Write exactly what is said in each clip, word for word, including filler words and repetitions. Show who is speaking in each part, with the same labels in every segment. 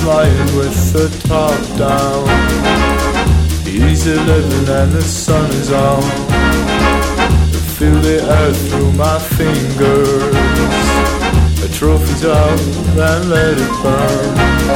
Speaker 1: flying with the top down. Easy living and the sun is out. Feel the air through my fingers. A trophy's out and let it burn.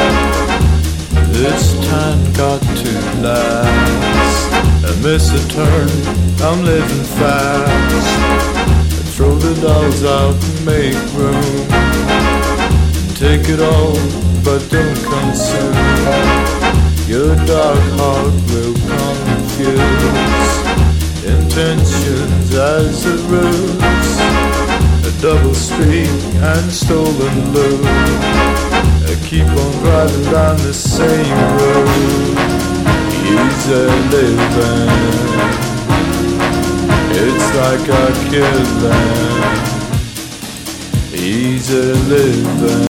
Speaker 1: This time got to last. I miss a turn, I'm living fast. I throw the dolls out and make room. Take it all, but don't consume. Your dark heart will confuse intentions as a ruse. A double speak and stolen loot. I keep on driving down the same road. Easy living, it's like a killing. Easy living.